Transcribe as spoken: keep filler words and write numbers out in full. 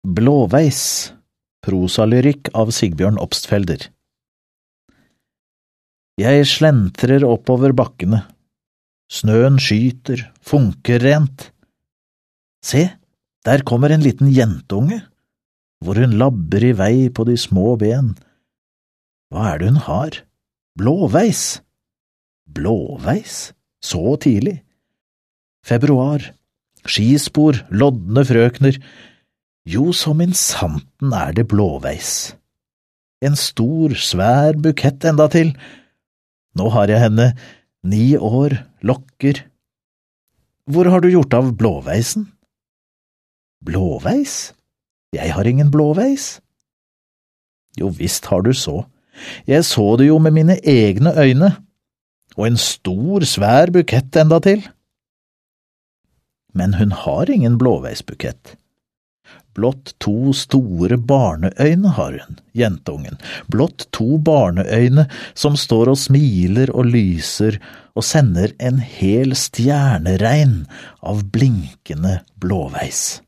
Blåveis, prosalyrikk av Sigbjørn Obstfelder. Jeg slentrer oppover bakkene. Snøen skyter, funker rent. Se, der kommer en liten jentunge, hvor hun labber i vei på de små ben. Hva er det hun har? Blåveis. Blåveis? Så tidlig? Februar. Skispor, lodne frøkner. Jo, som in santen er det blåveis. En stor, svær bukett enda til. Nå har jeg henne ni år, lokker. Hvor har du gjort av blåveisen? Blåveis? Jeg har ingen blåveis. Jo, visst har du så. Jeg så det jo med mine egne øyne. Og en stor, svær bukett enda til. Men hun har ingen blåveisbukett. Blott to store barneøyne har hun, jentungen. Blott to barneøyne som står og smiler og lyser og sender en hel stjerneregn av blinkende blåveis.